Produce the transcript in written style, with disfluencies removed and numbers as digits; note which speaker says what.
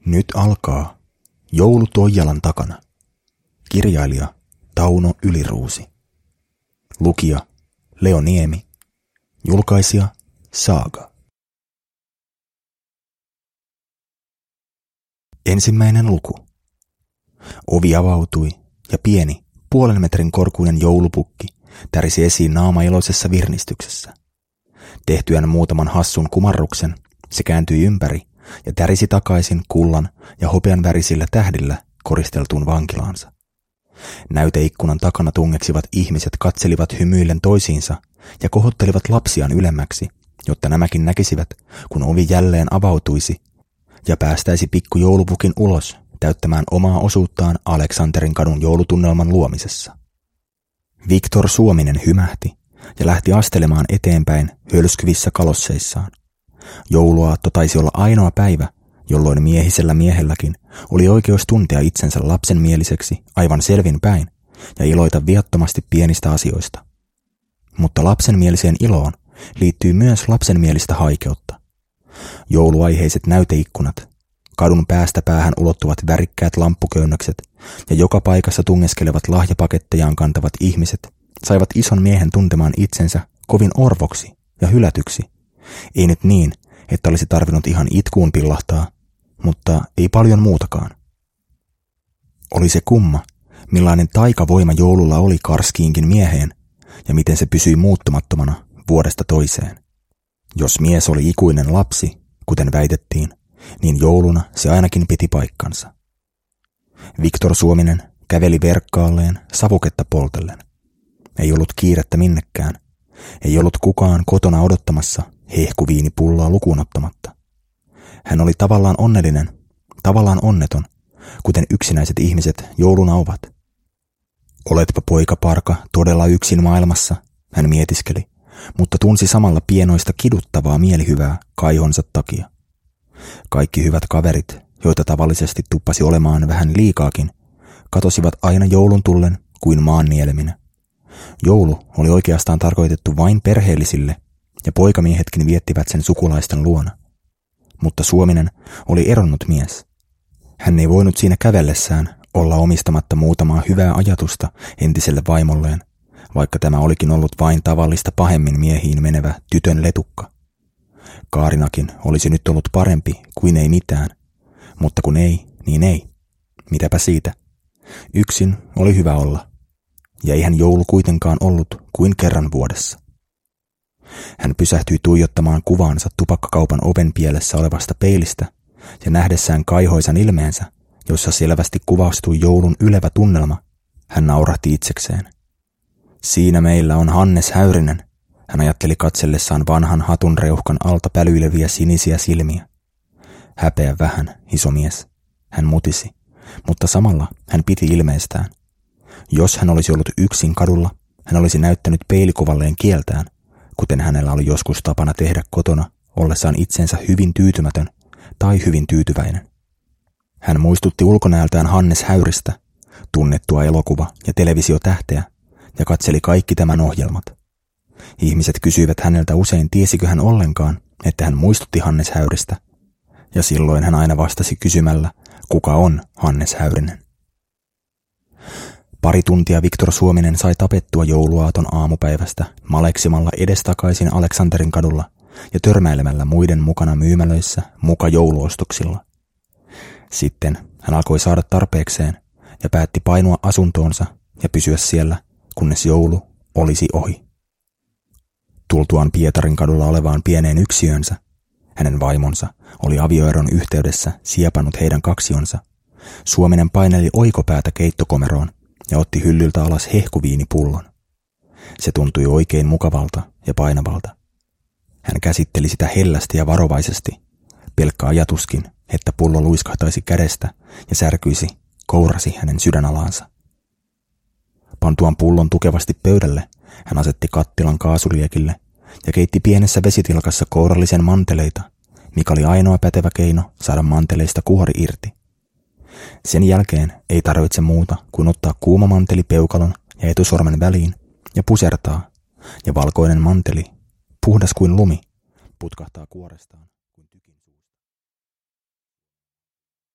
Speaker 1: Nyt alkaa Joulu Toijalan takana. Kirjailija Tauno Yliruusi. Lukija Leo Niemi. Julkaisija Saaga. Ensimmäinen luku. Ovi avautui ja pieni, 0,5 metrin korkuinen joulupukki tärisi esiin naamailoisessa virnistyksessä. Tehtyään muutaman hassun kumarruksen, se kääntyi ympäri ja tärisi takaisin kullan ja hopean värisillä tähdillä koristeltuun vankilaansa. Näyteikkunan takana tungeksivat ihmiset katselivat hymyillen toisiinsa ja kohottelivat lapsiaan ylemmäksi, jotta nämäkin näkisivät, kun ovi jälleen avautuisi ja päästäisi pikku joulupukin ulos täyttämään omaa osuuttaan Aleksanterin kadun joulutunnelman luomisessa. Viktor Suominen hymähti ja lähti astelemaan eteenpäin hölskyvissä kalosseissaan. Jouluaatto taisi olla ainoa päivä, jolloin miehisellä miehelläkin oli oikeus tuntea itsensä lapsenmieliseksi aivan selvin päin ja iloita viattomasti pienistä asioista. Mutta lapsenmieliseen iloon liittyy myös lapsenmielistä haikeutta. Jouluaiheiset näyteikkunat, kadun päästä päähän ulottuvat värikkäät lamppuköynnökset ja joka paikassa tungeskelevat lahjapakettejaan kantavat ihmiset saivat ison miehen tuntemaan itsensä kovin orvoksi ja hylätyksi. Ei nyt niin, että olisi tarvinnut ihan itkuun pillahtaa, mutta ei paljon muutakaan. Oli se kumma, millainen taikavoima joululla oli karskiinkin mieheen ja miten se pysyi muuttumattomana vuodesta toiseen. Jos mies oli ikuinen lapsi, kuten väitettiin, niin jouluna se ainakin piti paikkansa. Viktor Suominen käveli verkkaalleen savuketta poltellen. Ei ollut kiirettä minnekään. Ei ollut kukaan kotona odottamassa hehkuviinipulloa lukuun ottamatta. Hän oli tavallaan onnellinen, tavallaan onneton, kuten yksinäiset ihmiset jouluna ovat. Oletpa poikaparka todella yksin maailmassa, hän mietiskeli, mutta tunsi samalla pienoista kiduttavaa mielihyvää kaihonsa takia. Kaikki hyvät kaverit, joita tavallisesti tuppasi olemaan vähän liikaakin, katosivat aina joulun tullen kuin maannieleminä. Joulu oli oikeastaan tarkoitettu vain perheellisille, ja poikamiehetkin viettivät sen sukulaisten luona. Mutta Suominen oli eronnut mies. Hän ei voinut siinä kävellessään olla omistamatta muutamaa hyvää ajatusta entiselle vaimolleen, vaikka tämä olikin ollut vain tavallista pahemmin miehiin menevä tytön letukka. Kaarinakin olisi nyt ollut parempi kuin ei mitään, mutta kun ei, niin ei. Mitäpä siitä? Yksin oli hyvä olla. Ja eihän joulu kuitenkaan ollut kuin kerran vuodessa. Hän pysähtyi tuijottamaan kuvaansa tupakkakaupan oven pielessä olevasta peilistä ja nähdessään kaihoisan ilmeensä, jossa selvästi kuvastui joulun ylevä tunnelma, hän naurahti itsekseen. Siinä meillä on Hannes Häyrinen, hän ajatteli katsellessaan vanhan hatun reuhkan alta pälyileviä sinisiä silmiä. Häpeä vähän, iso mies, hän mutisi, mutta samalla hän piti ilmeestään. Jos hän olisi ollut yksin kadulla, hän olisi näyttänyt peilikuvalleen kieltään, kuten hänellä oli joskus tapana tehdä kotona ollessaan itsensä hyvin tyytymätön tai hyvin tyytyväinen. Hän muistutti ulkonäöltään Hannes Häyristä, tunnettua elokuva- ja televisiotähteä, ja katseli kaikki tämän ohjelmat. Ihmiset kysyivät häneltä usein, tiesikö hän ollenkaan, että hän muistutti Hannes Häyristä, ja silloin hän aina vastasi kysymällä, kuka on Hannes Häyrinen. Pari tuntia Viktor Suominen sai tapettua jouluaaton aamupäivästä maleksimalla edestakaisin Aleksanterin kadulla ja törmäilemällä muiden mukana myymälöissä muka jouluostoksilla. Sitten hän alkoi saada tarpeekseen ja päätti painua asuntoonsa ja pysyä siellä, kunnes joulu olisi ohi. Tultuaan Pietarin kadulla olevaan pieneen yksiönsä, hänen vaimonsa oli avioeron yhteydessä siepannut heidän kaksionsa. Suominen paineli oikopäätä keittokomeroon ja otti hyllyltä alas hehkuviinipullon. Se tuntui oikein mukavalta ja painavalta. Hän käsitteli sitä hellästi ja varovaisesti. Pelkkä ajatuskin, että pullo luiskahtaisi kädestä ja särkyisi, kourasi hänen sydänalaansa. Pantuaan pullon tukevasti pöydälle, hän asetti kattilan kaasuliekille ja keitti pienessä vesitilkassa kourallisen manteleita, mikä oli ainoa pätevä keino saada manteleista kuori irti. Sen jälkeen ei tarvitse muuta kuin ottaa kuuma manteli peukalon ja etusormen väliin ja pusertaa, ja valkoinen manteli, puhdas kuin lumi, putkahtaa kuorestaan.